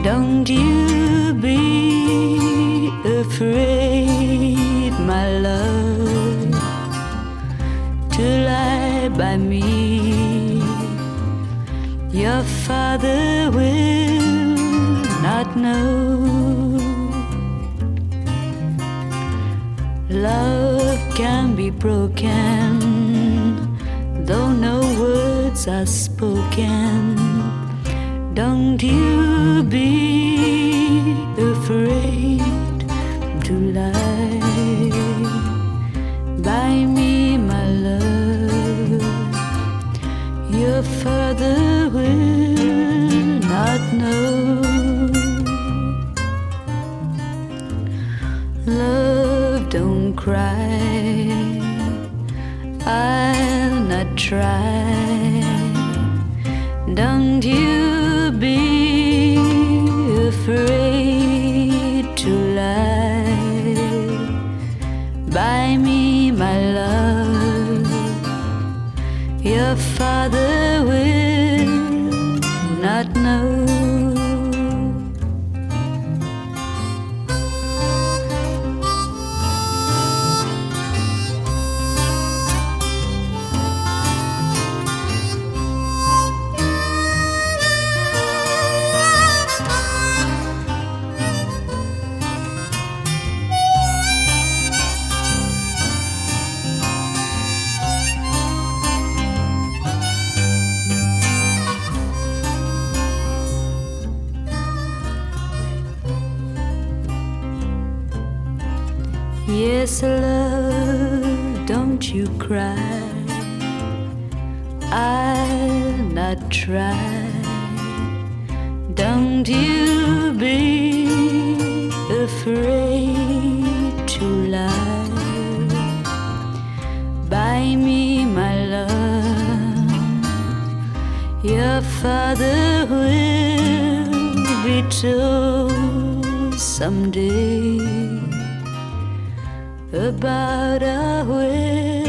Don't you be afraid, my love, to lie by me. Your father will not know. Love can be broken, though no words are spoken. Don't you be afraid to lie by me, my love. Your father will not know. Love, don't cry, I'll not try. Don't you be afraid to lie by me, my love. Your father will not know. Yes, love, don't you cry, I'll not try. Don't you be afraid to lie by me, my love. Your father will be told someday about our way.